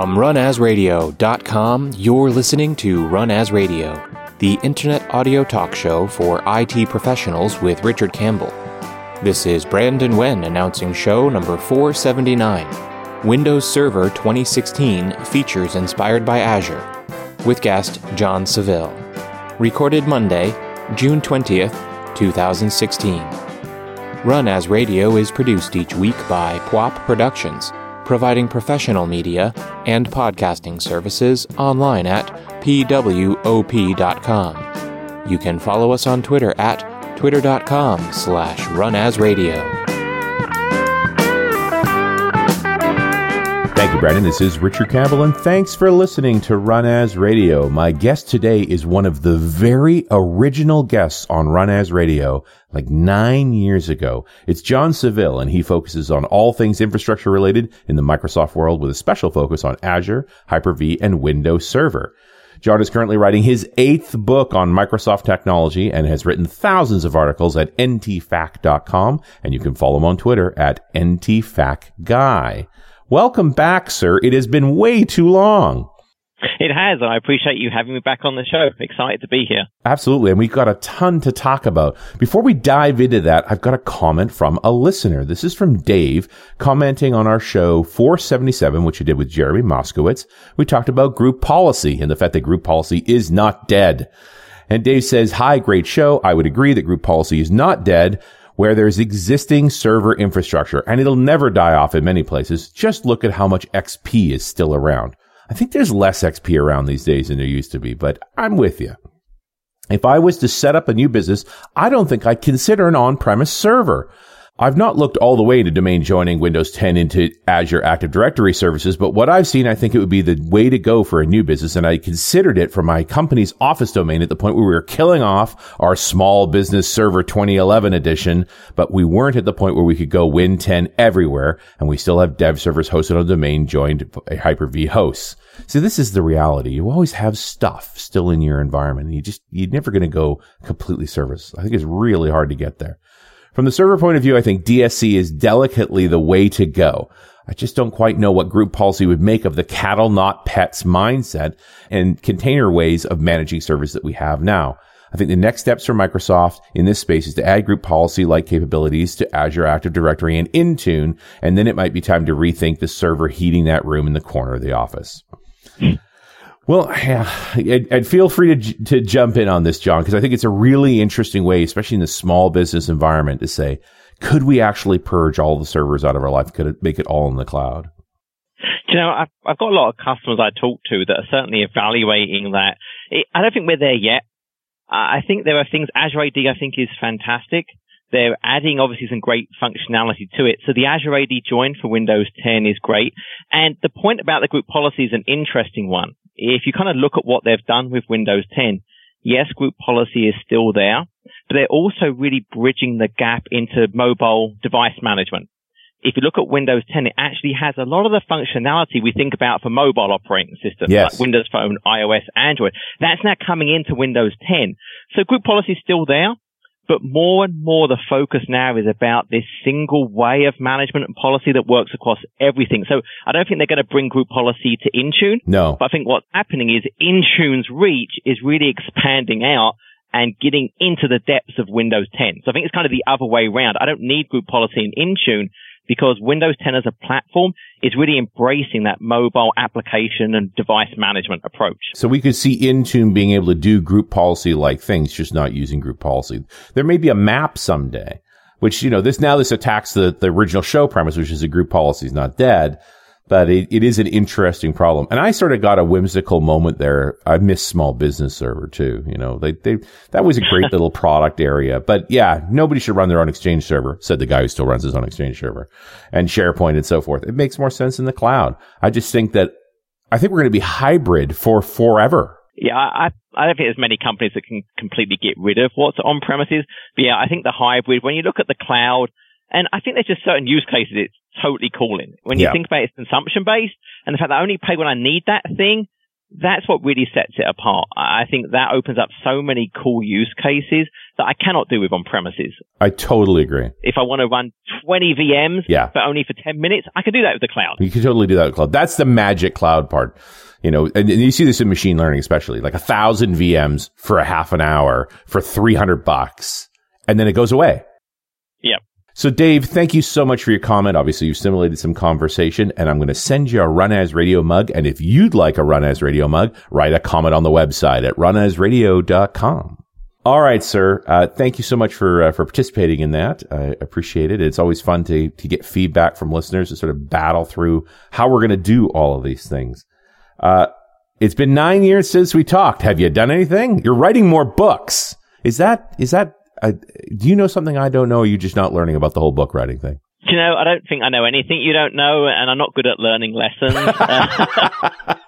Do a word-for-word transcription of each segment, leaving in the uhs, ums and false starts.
From run as radio dot com, you're listening to Run As Radio, the internet audio talk show for I T professionals with Richard Campbell. This is Brandon Wen announcing show number four seventy-nine, Windows Server twenty sixteen Features Inspired by Azure, with guest John Seville. Recorded Monday, June twentieth, twenty sixteen. Run As Radio is produced each week by P W A P Productions, providing professional media and podcasting services online at P W O P dot com. You can follow us on Twitter at twitter.com slash runasradio. Thank you, Brandon. This is Richard Campbell, and thanks for listening to Run As Radio. My guest today is one of the very original guests on Run As Radio, like nine years ago. It's John Seville, and he focuses on all things infrastructure related in the Microsoft world with a special focus on Azure, Hyper-V, and Windows Server. John is currently writing his eighth book on Microsoft technology and has written thousands of articles at N T fac dot com, and you can follow him on Twitter at N T fac guy. Welcome back, sir. It has been way too long. It has, and I appreciate you having me back on the show. Excited to be here. Absolutely, and we've got a ton to talk about. Before we dive into that, I've got a comment from a listener. This is from Dave, commenting on our show four seventy-seven, which we did with Jeremy Moskowitz. We talked about group policy and the fact that group policy is not dead. And Dave says, hi, great show. I would agree that group policy is not dead where there's existing server infrastructure, and it'll never die off in many places. Just look at how much X P is still around. I think there's less X P around these days than there used to be, but I'm with you. If I was to set up a new business, I don't think I'd consider an on-premise server. I've not looked all the way to domain joining Windows ten into Azure Active Directory services, but what I've seen, I think it would be the way to go for a new business, and I considered it for my company's office domain at the point where we were killing off our small business server twenty eleven edition, but we weren't at the point where we could go Win ten everywhere, and we still have dev servers hosted on domain joined by Hyper-V hosts. See, this is the reality. You always have stuff still in your environment, and you just, you're never going to go completely serverless. I think it's really hard to get there. From the server point of view, I think D S C is delicately the way to go. I just don't quite know what group policy would make of the cattle, not pets mindset and container ways of managing servers that we have now. I think the next steps for Microsoft in this space is to add group policy-like capabilities to Azure Active Directory and Intune, and then it might be time to rethink the server heating that room in the corner of the office. Well, yeah, I'd, I'd feel free to to jump in on this, John, because I think it's a really interesting way, especially in the small business environment, to say, could we actually purge all the servers out of our life? Could it make it all in the cloud? You know, I've, I've got a lot of customers I talk to that are certainly evaluating that. It, I don't think we're there yet. Uh, I think there are things, Azure A D I think is fantastic. They're adding obviously some great functionality to it. So the Azure A D join for Windows ten is great. And the point about the group policy is an interesting one. If you kind of look at what they've done with Windows ten, yes, group policy is still there, but they're also really bridging the gap into mobile device management. If you look at Windows ten, it actually has a lot of the functionality we think about for mobile operating systems, yes, like Windows Phone, iOS, Android. That's now coming into Windows ten. So group policy is still there. But more and more the focus now is about this single way of management and policy that works across everything. So I don't think they're going to bring group policy to Intune. No. But I think what's happening is Intune's reach is really expanding out and getting into the depths of Windows ten. So I think it's kind of the other way around. I don't need group policy in Intune because Windows ten as a platform is really embracing that mobile application and device management approach. So we could see Intune being able to do group policy-like things, just not using group policy. There may be a map someday, which, you know, this now this attacks the, the original show premise, which is a group policy is not dead. But it, it is an interesting problem. And I sort of got a whimsical moment there. I miss Small Business Server too. You know, they, they, that was a great little product area. But yeah, nobody should run their own Exchange server, said the guy who still runs his own Exchange server, and SharePoint and so forth. It makes more sense in the cloud. I just think that, I think we're going to be hybrid for forever. Yeah, I, I don't think there's many companies that can completely get rid of what's on premises. But yeah, I think the hybrid, when you look at the cloud, and I think there's just certain use cases it's totally cool in. When you yeah. think about it, it's consumption-based, and the fact that I only pay when I need that thing, that's what really sets it apart. I think that opens up so many cool use cases that I cannot do with on-premises. I totally agree. If I want to run twenty V Ms, yeah. but only for ten minutes, I can do that with the cloud. You can totally do that with cloud. That's the magic cloud part. You know, and, and you see this in machine learning, especially like a thousand V Ms for a half an hour for three hundred bucks, and then it goes away. Yep. So, Dave, thank you so much for your comment. Obviously, you've stimulated some conversation, and I'm going to send you a Run As Radio mug. And if you'd like a Run As Radio mug, write a comment on the website at run as radio dot com. All right, sir. Uh, thank you so much for uh, for participating in that. I appreciate it. It's always fun to to get feedback from listeners to sort of battle through how we're going to do all of these things. Uh, it's been nine years since we talked. Have you done anything? You're writing more books. Is that is that? Uh, do you know something I don't know, or are you just not learning about the whole book writing thing? You know, I don't think I know anything you don't know, and I'm not good at learning lessons. uh,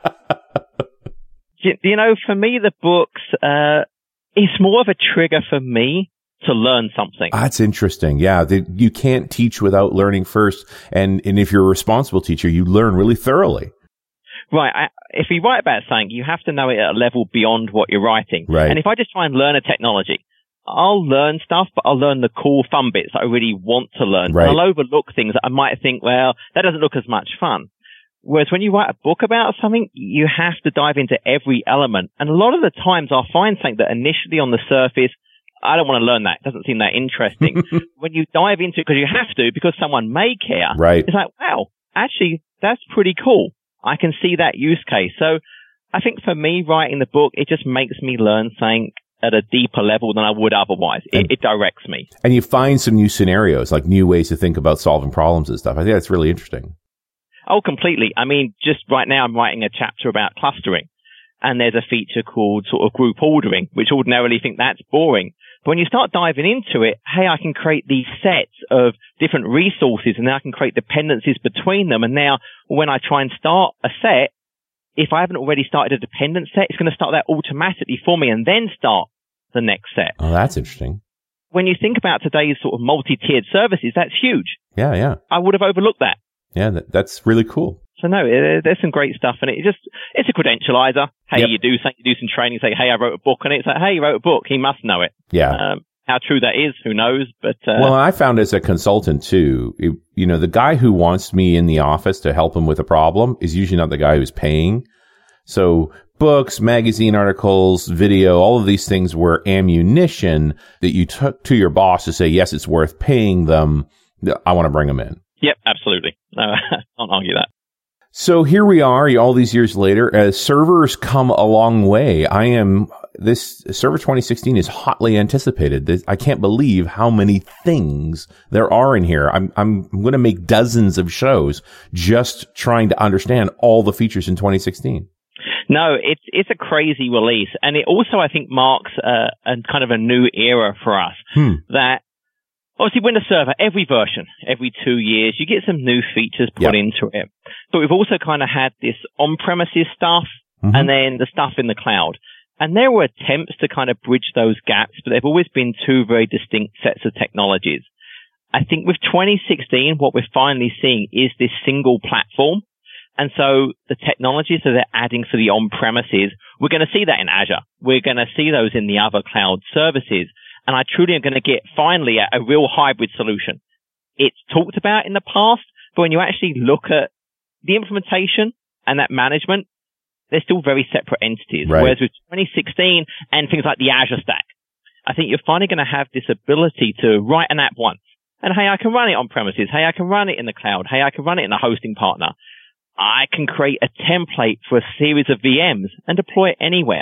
you, you know, for me, the books, uh, it's more of a trigger for me to learn something. That's interesting. Yeah, the, you can't teach without learning first, and, and if you're a responsible teacher, you learn really thoroughly. Right. I, if you write about something, you have to know it at a level beyond what you're writing. Right. And if I just try and learn a technology, I'll learn stuff, but I'll learn the cool, fun bits that I really want to learn. Right. And I'll overlook things that I might think, well, that doesn't look as much fun. Whereas when you write a book about something, you have to dive into every element. And a lot of the times I'll find something that initially on the surface, I don't want to learn that. It doesn't seem that interesting. When you dive into it, because you have to, because someone may care, right. It's like, wow, actually, that's pretty cool. I can see that use case. So I think for me, writing the book, it just makes me learn something at a deeper level than I would otherwise. It, and, it directs me. And you find some new scenarios, like new ways to think about solving problems and stuff. I think that's really interesting. Oh, completely. I mean, just right now I'm writing a chapter about clustering, and there's a feature called sort of group ordering, which ordinarily think that's boring. But when you start diving into it, hey, I can create these sets of different resources, and then I can create dependencies between them. And now when I try and start a set, if I haven't already started a dependent set, it's going to start that automatically for me and then start the next set. Oh, that's interesting. When you think about today's sort of multi-tiered services, that's huge. Yeah, yeah. I would have overlooked that. Yeah, that, that's really cool. So no, it, there's some great stuff, and it just, it's a credentializer. Hey, yep. you do something, you do some training, say, hey, I wrote a book, and it's like, hey, you wrote a book, he must know it. Yeah. Um, how true that is, who knows? But uh, well, I found as a consultant too, it, you know, the guy who wants me in the office to help him with a problem is usually not the guy who's paying. So books, magazine articles, video, all of these things were ammunition that you took to your boss to say, yes, it's worth paying them. I want to bring them in. Yep, absolutely. No, I can't argue that. So here we are all these years later as servers come a long way. I am, this Server twenty sixteen is hotly anticipated. This, I can't believe how many things there are in here. I'm, I'm, I'm going to make dozens of shows just trying to understand all the features in twenty sixteen. No, it's, it's a crazy release. And it also, I think, marks uh, a kind of a new era for us Hmm. that obviously, Windows Server, every version, every two years, you get some new features put Yep. into it. But we've also kind of had this on-premises stuff Mhm. and then the stuff in the cloud. And there were attempts to kind of bridge those gaps, but they've always been two very distinct sets of technologies. I think with twenty sixteen, what we're finally seeing is this single platform. And so the technologies that they're adding for the on-premises, we're going to see that in Azure. We're going to see those in the other cloud services. And I truly am going to get finally a, a real hybrid solution. It's talked about in the past, but when you actually look at the implementation and that management, they're still very separate entities. Right. Whereas with twenty sixteen and things like the Azure Stack, I think you're finally going to have this ability to write an app once. And hey, I can run it on premises. Hey, I can run it in the cloud. Hey, I can run it in a hosting partner. I can create a template for a series of V Ms and deploy it anywhere.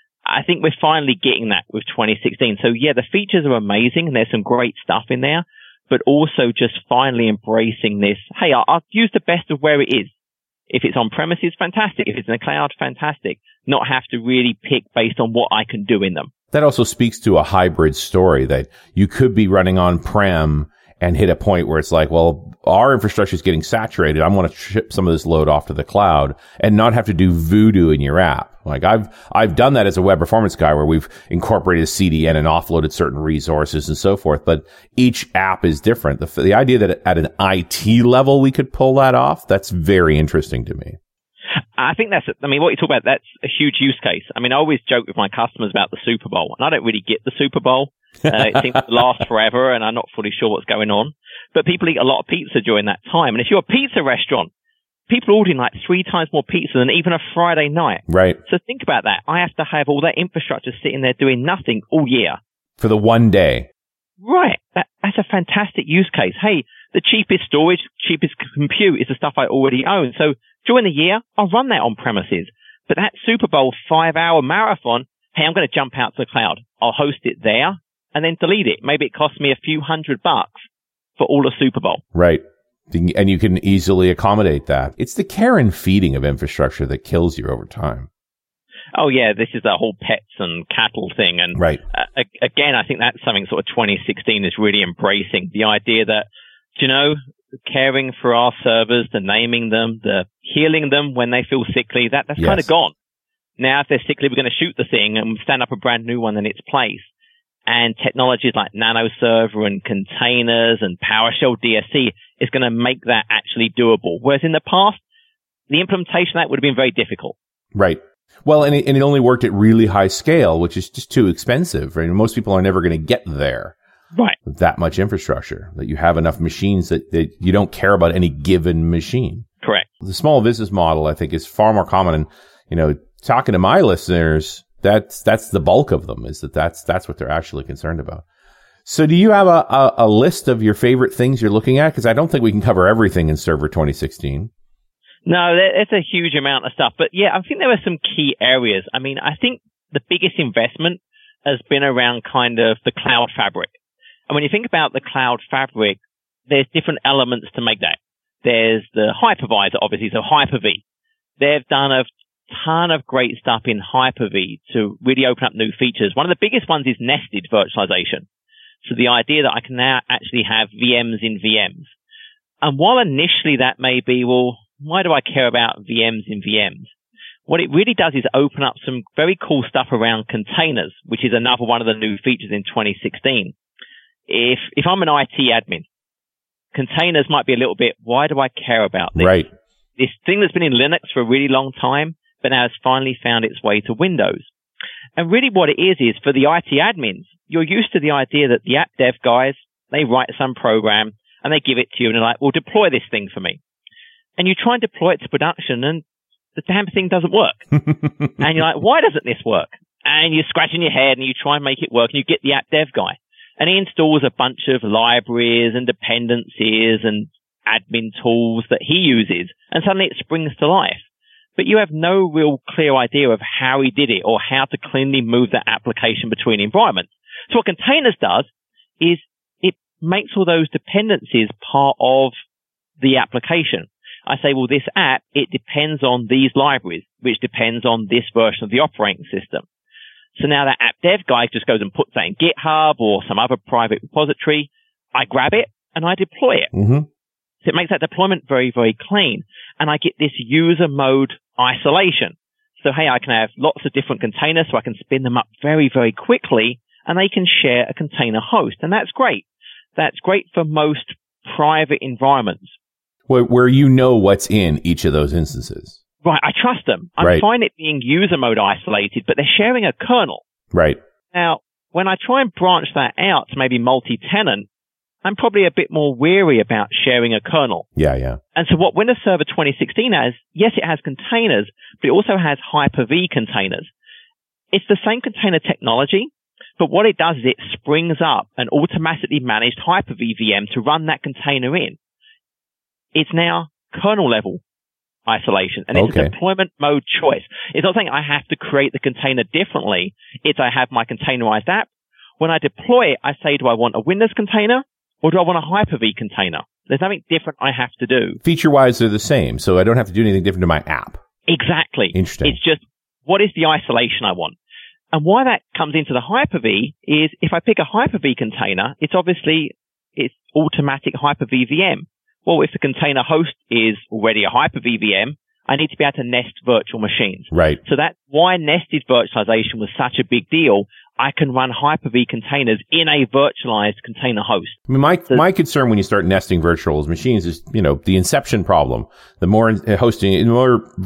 I think we're finally getting that with twenty sixteen. So yeah, the features are amazing and there's some great stuff in there, but also just finally embracing this. Hey, I'll, I'll use the best of where it is. If it's on premises, fantastic. If it's in the cloud, fantastic. Not have to really pick based on what I can do in them. That also speaks to a hybrid story that you could be running on-prem and hit a point where it's like, well, our infrastructure is getting saturated. I want to ship some of this load off to the cloud and not have to do voodoo in your app. Like I've, I've done that as a web performance guy where we've incorporated C D N and offloaded certain resources and so forth. But each app is different. The, the idea that at an I T level we could pull that off, that's very interesting to me. I think that's, I mean, what you talk about, that's a huge use case. I mean, I always joke with my customers about the Super Bowl, and I don't really get the Super Bowl. Uh, it seems to last forever, and I'm not fully sure what's going on. But people eat a lot of pizza during that time. And if you're a pizza restaurant, people are ordering like three times more pizza than even a Friday night. Right. So think about that. I have to have all that infrastructure sitting there doing nothing all year. For the one day. Right. That, that's a fantastic use case. Hey, the cheapest storage, cheapest compute is the stuff I already own. So during the year, I'll run that on premises. But that Super Bowl five-hour marathon, hey, I'm going to jump out to the cloud. I'll host it there and then delete it. Maybe it costs me a few hundred bucks for all of Super Bowl. Right. And you can easily accommodate that. It's the care and feeding of infrastructure that kills you over time. Oh, yeah, this is the whole pets and cattle thing. And right. uh, again, I think that's something sort of twenty sixteen is really embracing. The idea that, you know, caring for our servers, the naming them, the healing them when they feel sickly, that, that's yes. kind of gone. Now, if they're sickly, we're going to shoot the thing and stand up a brand new one in its place. And technologies like NanoServer and containers and PowerShell D S C is going to make that actually doable. Whereas in the past, the implementation of that would have been very difficult. Right. Well, and it, and it only worked at really high scale, which is just too expensive. Right? Most people are never going to get there. Right. With that much infrastructure, that you have enough machines that, that you don't care about any given machine. Correct. The small business model, I think, is far more common. And, you know, talking to my listeners, That's that's the bulk of them, is that that's that's what they're actually concerned about. So do you have a, a, a list of your favorite things you're looking at? Because I don't think we can cover everything in Server twenty sixteen. No, it's a huge amount of stuff. But yeah, I think there are some key areas. I mean, I think the biggest investment has been around kind of the cloud fabric. And when you think about the cloud fabric, there's different elements to make that. There's the hypervisor, obviously, so Hyper-V. They've done a ton of great stuff in Hyper-V to really open up new features. One of the biggest ones is nested virtualization. So the idea that I can now actually have V Ms in V Ms. And while initially that may be, well, why do I care about V Ms in V Ms? What it really does is open up some very cool stuff around containers, which is another one of the new features in twenty sixteen. If, if I'm an I T admin, containers might be a little bit, why do I care about this? Right. This thing that's been in Linux for a really long time, but now has finally found its way to Windows. And really what it is, is for the I T admins, you're used to the idea that the app dev guys, they write some program and they give it to you and they're like, well, deploy this thing for me. And you try and deploy it to production and the damn thing doesn't work. And you're like, why doesn't this work? And you're scratching your head and you try and make it work and you get the app dev guy and he installs a bunch of libraries and dependencies and admin tools that he uses and suddenly it springs to life. But you have no real clear idea of how he did it or how to cleanly move that application between environments. So what containers does is it makes all those dependencies part of the application. I say, well, this app, it depends on these libraries, which depends on this version of the operating system. So now that app dev guy just goes and puts that in GitHub or some other private repository. I grab it and I deploy it. Mm-hmm. So it makes that deployment very, very clean. And I get this user mode isolation. So, hey, I can have lots of different containers so I can spin them up very, very quickly and they can share a container host. And that's great. That's great for most private environments. Where, where you know what's in each of those instances. Right. I trust them. I'm right. fine it being user mode isolated, but they're sharing a kernel. Right. Now, when I try and branch that out to maybe multi-tenant, I'm probably a bit more weary about sharing a kernel. Yeah, yeah. And so what Windows Server twenty sixteen has, yes, it has containers, but it also has Hyper-V containers. It's the same container technology, but what it does is it springs up an automatically managed Hyper-V V M to run that container in. It's now kernel level isolation, and it's okay. a deployment mode choice. It's not saying I have to create the container differently. It's I have my containerized app. When I deploy it, I say, do I want a Windows container? Or do I want a Hyper-V container? There's nothing different I have to do. Feature-wise, they're the same, so I don't have to do anything different to my app. Exactly. Interesting. It's just, what is the isolation I want? And why that comes into the Hyper-V is if I pick a Hyper-V container, it's obviously, it's automatic Hyper-V V M. Well, if the container host is already a Hyper-V V M, I need to be able to nest virtual machines. Right. So that's why nested virtualization was such a big deal. I can run Hyper-V containers in a virtualized container host. I mean, my, so, my concern when you start nesting virtual machines is, you know, the inception problem. The more hosting, the more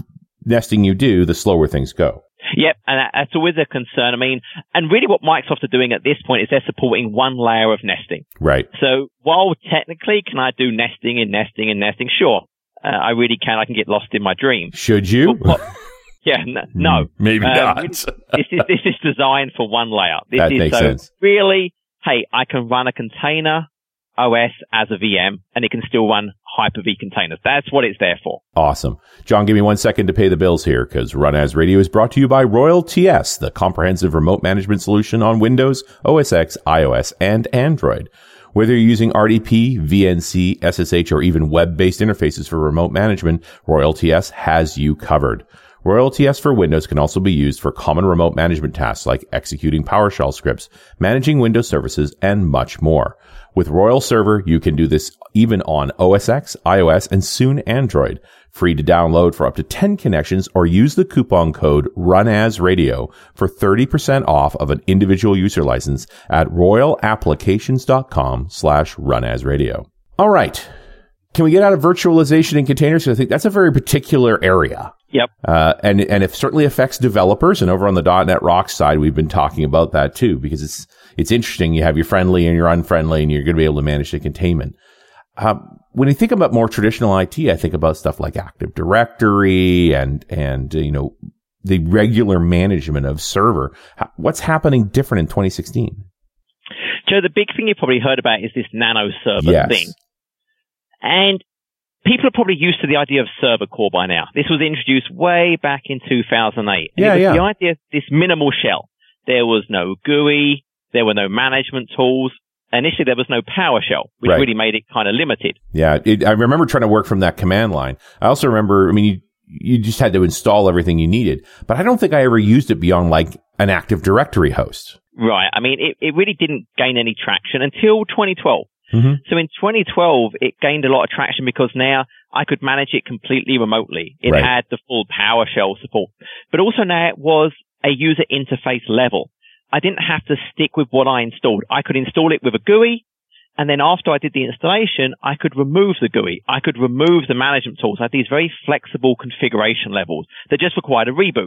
nesting you do, the slower things go. Yep, and that's always a concern. I mean, and really what Microsoft are doing at this point is they're supporting one layer of nesting. Right. So while technically, can I do nesting and nesting and nesting? Sure, uh, I really can. I can get lost in my dream. Should you? But, yeah, n- no. Maybe um, not. this, is, this is designed for one layer. This that is makes so sense. Really, hey, I can run a container O S as a V M, and it can still run Hyper-V containers. That's what it's there for. Awesome. John, give me one second to pay the bills here, because Run As Radio is brought to you by Royal T S, the comprehensive remote management solution on Windows, O S X, iOS, and Android. Whether you're using R D P, V N C, S S H, or even web-based interfaces for remote management, Royal T S has you covered. Royal T S for Windows can also be used for common remote management tasks like executing PowerShell scripts, managing Windows services, and much more. With Royal Server, you can do this even on O S X, iOS, and soon Android. Free to download for up to ten connections, or use the coupon code RUNASRadio for thirty percent off of an individual user license at royalapplications.com slash runasradio. All right. Can we get out of virtualization and containers? I think that's a very particular area. Yep. Uh, and, and it certainly affects developers. And over on the .NET Rocks side, we've been talking about that too, because it's, it's interesting. You have your friendly and your unfriendly, and you're going to be able to manage the containment. Um, when you think about more traditional I T, I think about stuff like Active Directory and, and, uh, you know, the regular management of server. What's happening different in twenty sixteen? Joe, the big thing you probably heard about is this nano server yes. thing. And people are probably used to the idea of server core by now. This was introduced way back in two thousand eight. And yeah, it was yeah. the idea of this minimal shell. There was no G U I. There were no management tools. Initially, there was no PowerShell, which right. really made it kind of limited. Yeah, it, I remember trying to work from that command line. I also remember, I mean, you, you just had to install everything you needed. But I don't think I ever used it beyond like an Active Directory host. Right. I mean, it, it really didn't gain any traction until twenty twelve. Mm-hmm. So in twenty twelve, it gained a lot of traction because now I could manage it completely remotely. It right. had the full PowerShell support, but also now it was a user interface level. I didn't have to stick with what I installed. I could install it with a G U I, and then after I did the installation, I could remove the G U I. I could remove the management tools. I had these very flexible configuration levels that just required a reboot.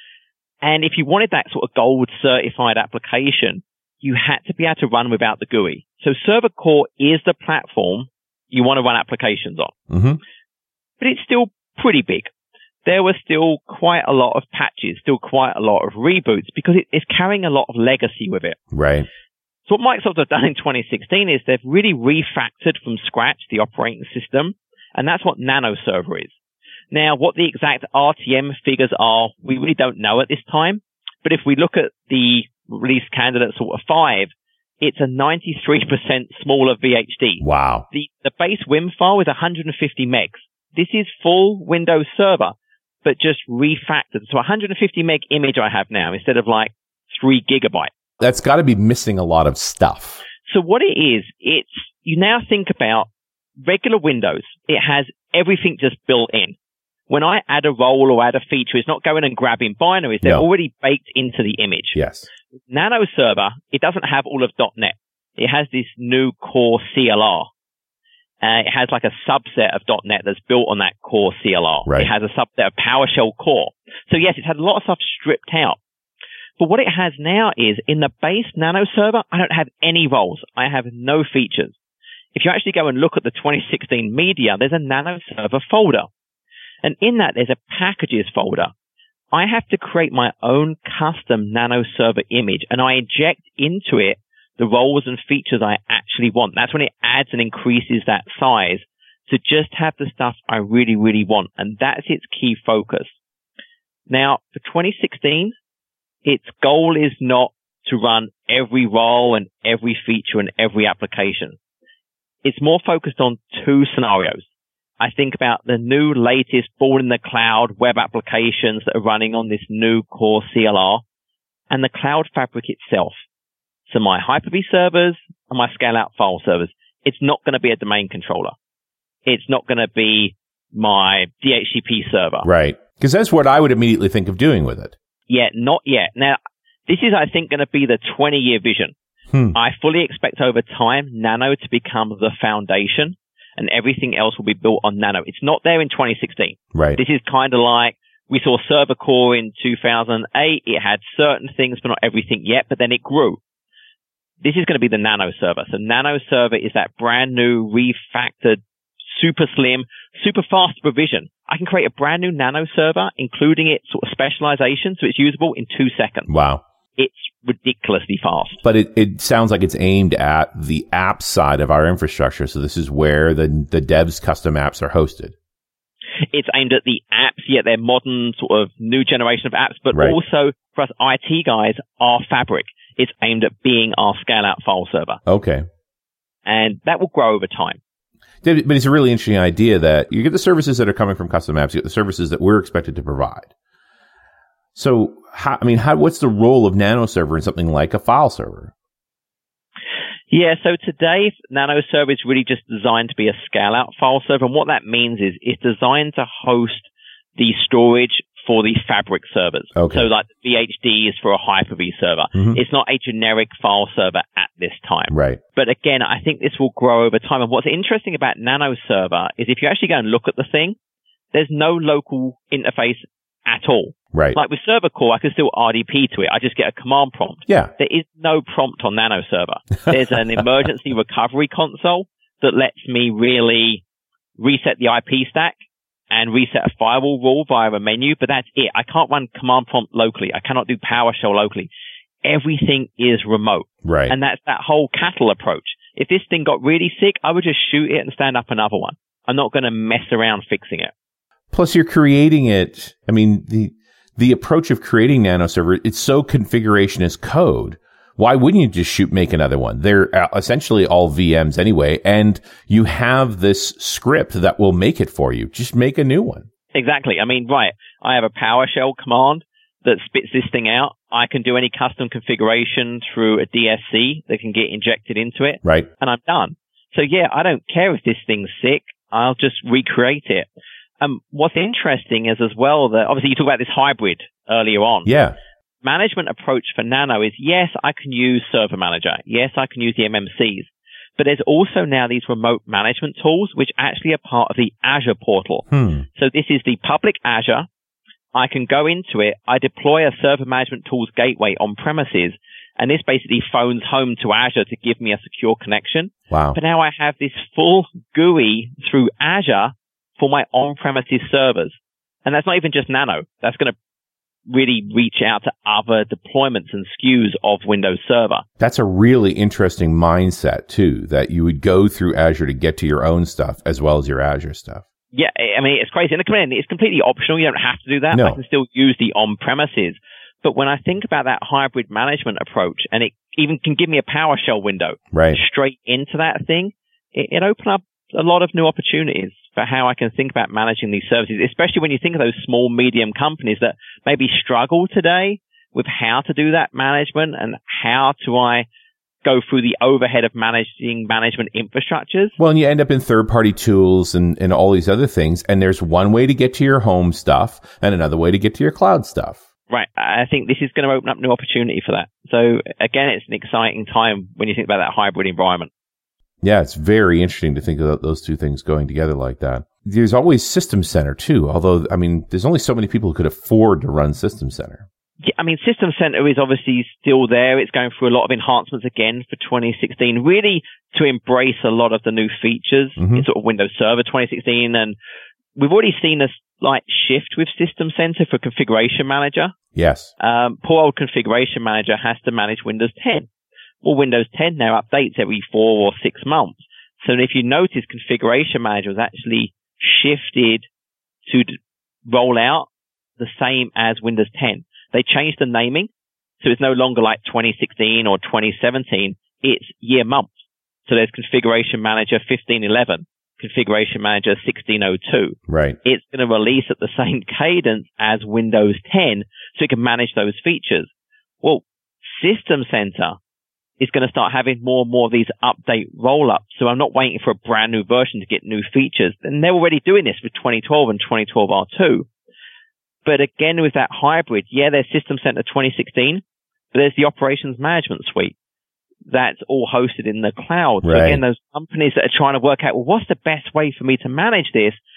And if you wanted that sort of gold certified application, you had to be able to run without the G U I. So Server Core is the platform you want to run applications on. Mm-hmm. But it's still pretty big. There were still quite a lot of patches, still quite a lot of reboots, because it, it's carrying a lot of legacy with it. Right. So what Microsoft have done in twenty sixteen is they've really refactored from scratch the operating system, and that's what Nano Server is. Now, what the exact R T M figures are, we really don't know at this time. But if we look at the release candidate sort of five, it's a ninety-three percent smaller V H D. Wow. The, the base W I M file is one hundred fifty megs. This is full Windows Server, but just refactored. So one hundred fifty meg image I have now instead of like three gigabytes. That's got to be missing a lot of stuff. So what it is, it's, you now think about regular Windows. It has everything just built in. When I add a role or add a feature, it's not going and grabbing binaries. They're No. already baked into the image. Yes. Nano Server, it doesn't have all of .NET. It has this new core C L R. Uh, it has like a subset of .NET that's built on that core C L R. Right. It has a subset of PowerShell core. So yes, it's had a lot of stuff stripped out. But what it has now is in the base Nano Server, I don't have any roles. I have no features. If you actually go and look at the twenty sixteen media, there's a Nano Server folder. And in that, there's a packages folder. I have to create my own custom Nano Server image, and I inject into it the roles and features I actually want. That's when it adds and increases that size to just have the stuff I really, really want. And that's its key focus. Now, for twenty sixteen, its goal is not to run every role and every feature and every application. It's more focused on two scenarios. I think about the new latest born in the cloud web applications that are running on this new core C L R and the cloud fabric itself. So my Hyper-V servers and my scale-out file servers. It's not going to be a domain controller. It's not going to be my D H C P server. Right. Because that's what I would immediately think of doing with it. Yeah, not yet. Now, this is, I think, going to be the twenty-year vision. Hmm. I fully expect over time Nano to become the foundation and everything else will be built on Nano. It's not there in twenty sixteen. Right. This is kind of like We saw Server Core in two thousand eight. It had certain things, but not everything yet, but then it grew. This is going to be the Nano Server. So Nano Server is that brand new, refactored, super slim, super fast provision. I can create a brand new Nano Server, including its sort of specialization, so it's usable in two seconds. Wow. It's ridiculously fast. But it, it sounds like it's aimed at the app side of our infrastructure. So this is where the, the devs' custom apps are hosted. It's aimed at the apps, yet they're modern sort of new generation of apps, but right. also for us I T guys, our Fabric is aimed at being our scale-out file server. Okay. And that will grow over time. But it's a really interesting idea that you get the services that are coming from custom apps, you get the services that we're expected to provide. So, how, I mean, how, what's the role of Nano Server in something like a file server? Yeah, so today, Nano Server is really just designed to be a scale-out file server. And what that means is it's designed to host the storage for the Fabric servers. Okay. So like the V H D is for a Hyper-V server. Mm-hmm. It's not a generic file server at this time. Right. But again, I think this will grow over time. And what's interesting about Nano Server is if you actually go and look at the thing, there's no local interface at all. Right. Like with Server Core, I can still R D P to it. I just get a command prompt. Yeah. There is no prompt on Nano Server. There's an emergency recovery console that lets me really reset the I P stack and reset a firewall rule via a menu, but that's it. I can't run command prompt locally. I cannot do PowerShell locally. Everything is remote. Right. And that's that whole cattle approach. If this thing got really sick, I would just shoot it and stand up another one. I'm not going to mess around fixing it. Plus, you're creating it. I mean, the the approach of creating Nano Server, it's so configuration as code. Why wouldn't you just shoot, make another one? They're essentially all V Ms anyway, and you have this script that will make it for you. Just make a new one. Exactly. I mean, right, I have a PowerShell command that spits this thing out. I can do any custom configuration through a D S C that can get injected into it. Right. And I'm done. So yeah, I don't care if this thing's sick. I'll just recreate it. Um, what's interesting is as well that obviously you talk about this hybrid earlier on. Yeah. Management approach for Nano is, yes, I can use Server Manager. Yes, I can use the M M Cs. But there's also now these remote management tools, which actually are part of the Azure portal. Hmm. So this is the public Azure. I can go into it. I deploy a Server Management Tools gateway on premises, and this basically phones home to Azure to give me a secure connection. Wow. But now I have this full G U I through Azure for my on-premises servers. And that's not even just Nano. That's going to really reach out to other deployments and S K Us of Windows Server. That's a really interesting mindset, too, that you would go through Azure to get to your own stuff as well as your Azure stuff. Yeah, I mean, it's crazy. And again, it's completely optional. You don't have to do that. No. I can still use the on-premises. But when I think about that hybrid management approach, and it even can give me a PowerShell window right. straight into that thing, it, it opens up a lot of new opportunities for how I can think about managing these services, especially when you think of those small, medium companies that maybe struggle today with how to do that management and how do I go through the overhead of managing management infrastructures. Well, and you end up in third-party tools and, and all these other things, and there's one way to get to your home stuff and another way to get to your cloud stuff. Right. I think this is going to open up new opportunity for that. So, again, it's an exciting time when you think about that hybrid environment. Yeah, it's very interesting to think about those two things going together like that. There's always System Center, too, although, I mean, there's only so many people who could afford to run System Center. Yeah, I mean, System Center is obviously still there. It's going through a lot of enhancements again for twenty sixteen, really to embrace a lot of the new features mm-hmm. in sort of Windows Server twenty sixteen. And we've already seen a slight shift with System Center for Configuration Manager. Yes. Um, poor old Configuration Manager has to manage Windows ten. Well, Windows ten now updates every four or six months. So if you notice, Configuration Manager was actually shifted to d- roll out the same as Windows ten. They changed the naming, so it's no longer like twenty sixteen or twenty seventeen. It's year months. So there's Configuration Manager fifteen eleven, Configuration Manager sixteen oh two. Right. It's going to release at the same cadence as Windows ten, so it can manage those features. Well, System Center is going to start having more and more of these update roll-ups. So I'm not waiting for a brand new version to get new features. And they're already doing this with twenty twelve and twenty twelve R two. But again, with that hybrid, yeah, there's System Center twenty sixteen, but there's the Operations Management Suite. That's all hosted in the cloud. Right. So again, those companies that are trying to work out, well, what's the best way for me to manage this?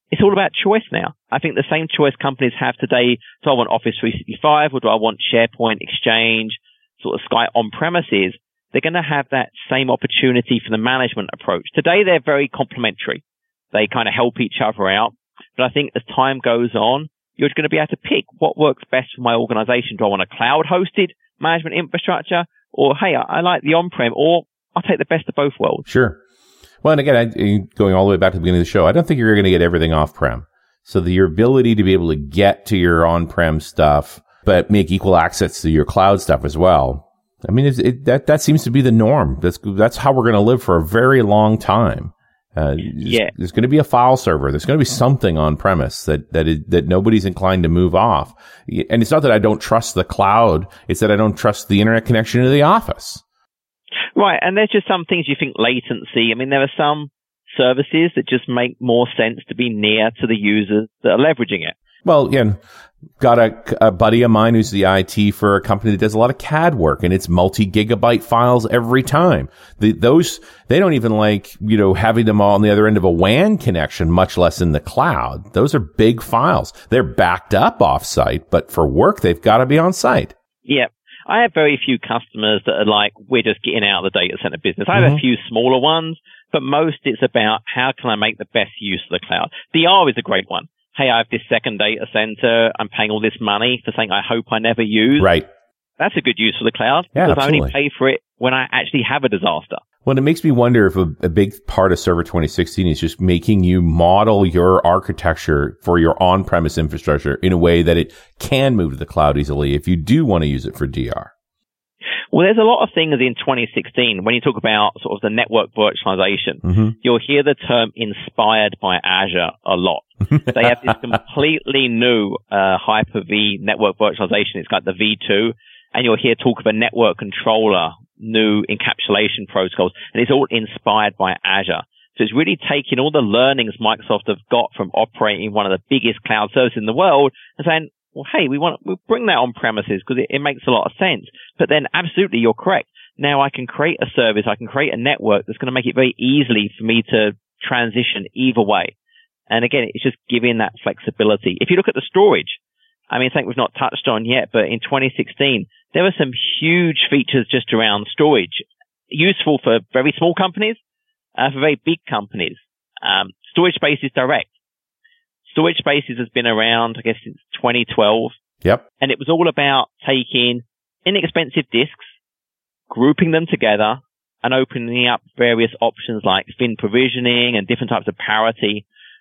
it's all about choice now. I think the same choice companies have today. Do I want Office three sixty-five or do I want SharePoint, Exchange, sort of Sky on-premises? They're going to have that same opportunity for the management approach. Today, they're very complementary. They kind of help each other out. But I think as time goes on, you're going to be able to pick what works best for my organization. Do I want a cloud-hosted management infrastructure? Or, hey, I, I like the on-prem, or I'll take the best of both worlds. Sure. Well, and again, I, going all the way back to the beginning of the show, I don't think you're going to get everything off-prem. So the, your ability to be able to get to your on-prem stuff, but make equal access to your cloud stuff as well. I mean, it's, it, that that seems to be the norm. That's that's how we're going to live for a very long time. Uh, yeah, there's going to be a file server. There's going to be something on premise that that is, that nobody's inclined to move off. And it's not that I don't trust the cloud; it's that I don't trust the internet connection to the office. Right, and there's just some things you think latency. I mean, there are some services that just make more sense to be near to the users that are leveraging it. Well, yeah, got a, a buddy of mine who's the I T for a company that does a lot of C A D work, and it's multi-gigabyte files every time. The, those, they don't even like, you know, having them all on the other end of a W A N connection, much less in the cloud. Those are big files. They're backed up off-site, but for work, they've got to be on-site. Yeah. I have very few customers that are like, we're just getting out of the data center business. I have Mm-hmm. a few smaller ones, but most it's about how can I make the best use of the cloud. D R is a great one. Hey, I have this second data center. I'm paying all this money for something I hope I never use. Right. That's a good use for the cloud. Yeah, because absolutely. I only pay for it when I actually have a disaster. Well, it makes me wonder if a, a big part of Server twenty sixteen is just making you model your architecture for your on-premise infrastructure in a way that it can move to the cloud easily if you do want to use it for D R. Well, there's a lot of things in twenty sixteen when you talk about sort of the network virtualization. Mm-hmm. You'll hear the term inspired by Azure a lot. They have this completely new uh, Hyper-V network virtualization. It's like the V two, and you'll hear talk of a network controller, new encapsulation protocols, and it's all inspired by Azure. So it's really taking all the learnings Microsoft have got from operating one of the biggest cloud services in the world and saying, well, hey, we want to we'll bring that on premises because it, it makes a lot of sense. But then absolutely, you're correct. Now I can create a service, I can create a network that's going to make it very easily for me to transition either way. And again, it's just giving that flexibility. If you look at the storage, I mean, something we've not touched on yet, but in twenty sixteen, there were some huge features just around storage, useful for very small companies, uh, for very big companies. Um, Storage Spaces Direct. Storage Spaces has been around, I guess, since twenty twelve. Yep. And it was all about taking inexpensive disks, grouping them together, and opening up various options like thin provisioning and different types of parity.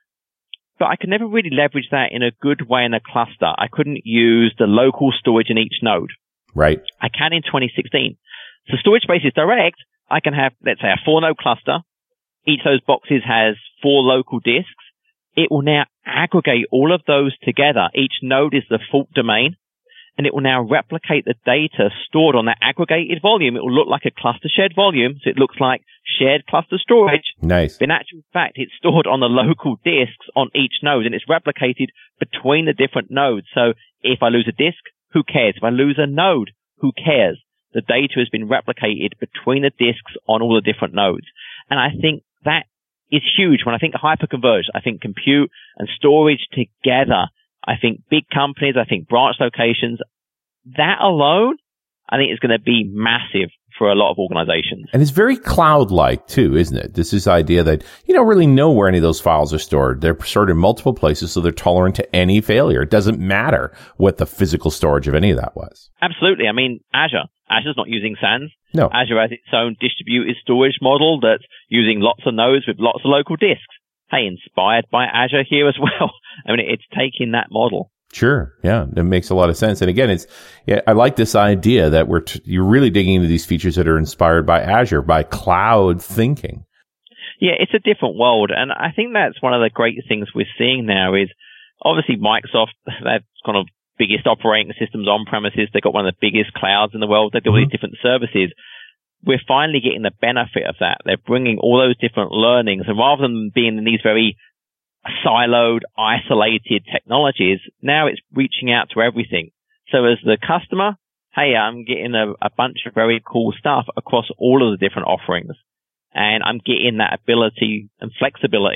But I could never really leverage that in a good way in a cluster. I couldn't use the local storage in each node. Right. I can in twenty sixteen. So Storage Spaces Direct, I can have, let's say, a four-node cluster. Each of those boxes has four local disks. It will now aggregate all of those together. Each node is the fault domain, and it will now replicate the data stored on that aggregated volume. It will look like a cluster shared volume, so it looks like shared cluster storage. Nice. But in actual fact, it's stored on the local disks on each node, and it's replicated between the different nodes. So if I lose a disk, who cares? If I lose a node, who cares? The data has been replicated between the disks on all the different nodes. And I think that is huge. When I think hyperconverged, I think compute and storage together. I think big companies, I think branch locations, that alone, I think is going to be massive for a lot of organizations. And it's very cloud-like too, isn't it? This is the idea that you don't really know where any of those files are stored. They're stored in multiple places, so they're tolerant to any failure. It doesn't matter what the physical storage of any of that was. Absolutely. I mean, Azure. Azure's not using SANs. No. Azure has its own distributed storage model that's using lots of nodes with lots of local disks. Hey, inspired by Azure here as well. I mean, it's taking that model. Sure. Yeah. That makes a lot of sense. And again, it's, yeah, I like this idea that we're, t- you're really digging into these features that are inspired by Azure, by cloud thinking. Yeah, it's a different world. And I think that's one of the great things we're seeing now is obviously Microsoft, they've kind of biggest operating systems on premises. They've got one of the biggest clouds in the world. They've got all Mm-hmm. these different services. We're finally getting the benefit of that. They're bringing all those different learnings, and rather than being in these very siloed, isolated technologies, now it's reaching out to everything. So as the customer, hey, I'm getting a, a bunch of very cool stuff across all of the different offerings, and I'm getting that ability and flexibility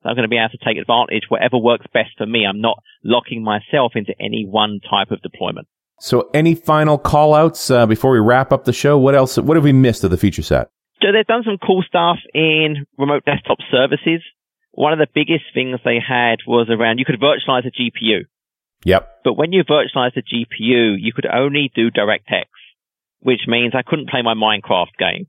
I'm going to be able to take advantage, whatever works best for me. I'm not locking myself into any one type of deployment. So any final call outs uh, before we wrap up the show? What else? What have we missed of the feature set? So they've done some cool stuff in remote desktop services. One of the biggest things they had was around, you could virtualize a G P U. Yep. But when you virtualize a G P U, you could only do DirectX, which means I couldn't play my Minecraft game.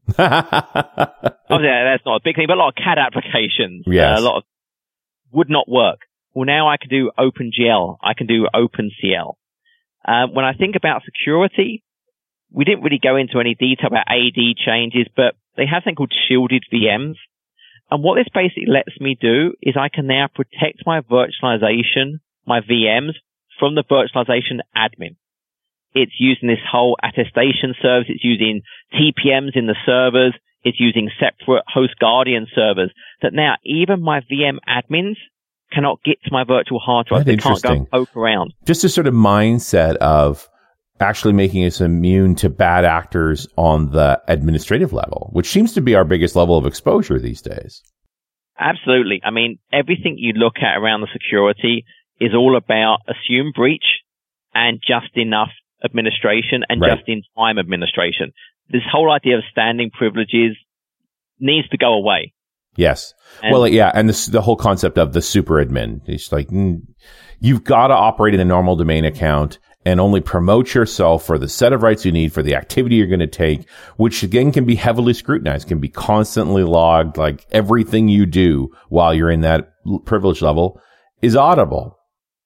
Oh, yeah, that's not a big thing, but a lot of C A D applications, yes. uh, a lot of would not work. Well, now I can do OpenGL. I can do OpenCL. Um, when I think about security, we didn't really go into any detail about A D changes, but they have something called shielded V Ms. And what this basically lets me do is I can now protect my virtualization, my V Ms, from the virtualization admin. It's using this whole attestation service. It's using T P Ms in the servers. It's using separate host guardian servers that now even my V M admins cannot get to my virtual hard drive. They can't go and poke around. Just a sort of mindset of actually making us immune to bad actors on the administrative level, which seems to be our biggest level of exposure these days. Absolutely. I mean, everything you look at around the security is all about assume breach and just enough administration and right. just in time administration. This whole idea of standing privileges needs to go away. Yes. And well, yeah. And this, the whole concept of the super admin. It's like, mm, you've got to operate in a normal domain account and only promote yourself for the set of rights you need for the activity you're going to take, which again can be heavily scrutinized, can be constantly logged. Like everything you do while you're in that privilege level is audible.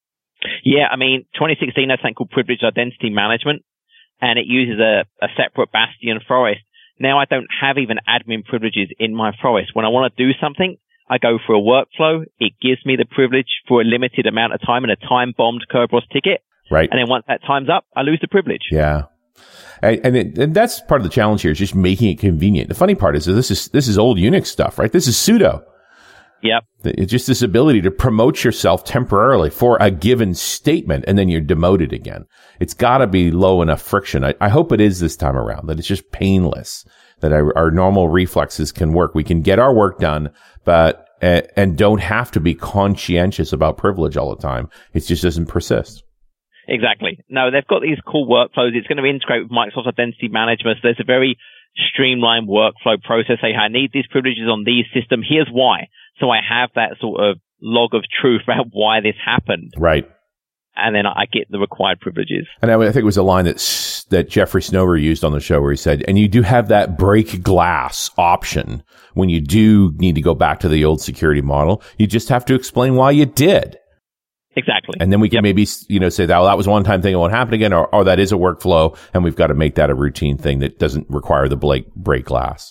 Yeah. I mean, twenty sixteen has something called privileged identity management, and it uses a, a separate bastion forest. Now I don't have even admin privileges in my forest. When I want to do something, I go for a workflow. It gives me the privilege for a limited amount of time in a time-bombed Kerberos ticket. Right. And then once that time's up, I lose the privilege. Yeah. And, and, it, and that's part of the challenge here is just making it convenient. The funny part is that this is, this is old Unix stuff, right? This is sudo. Yep. It's just this ability to promote yourself temporarily for a given statement and then you're demoted again. It's got to be low enough friction. I, I hope it is this time around, that it's just painless, that our, our normal reflexes can work. We can get our work done, but, uh, and don't have to be conscientious about privilege all the time. It just doesn't persist. Exactly. No, they've got these cool workflows. It's going to integrate with Microsoft Identity Management. So there's a very streamlined workflow process. Say, I need these privileges on these systems. Here's why. So I have that sort of log of truth about why this happened. Right. And then I get the required privileges. And I, I think it was a line that, that Jeffrey Snover used on the show where he said, and you do have that break glass option when you do need to go back to the old security model. You just have to explain why you did. Exactly. And then we can yep. maybe, you know, say that, well, that was a one-time thing, it won't happen again, or, or that is a workflow, and we've got to make that a routine thing that doesn't require the break, break glass.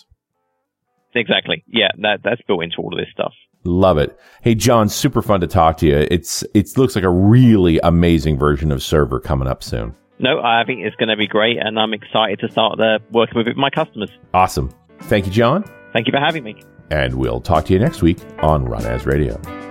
Exactly. Yeah, that that's built into all of this stuff. Love it. Hey, John, super fun to talk to you. It's it looks like a really amazing version of Server coming up soon. No, I think it's going to be great, and I'm excited to start the working with it with my customers. Awesome. Thank you, John. Thank you for having me. And we'll talk to you next week on Run As Radio.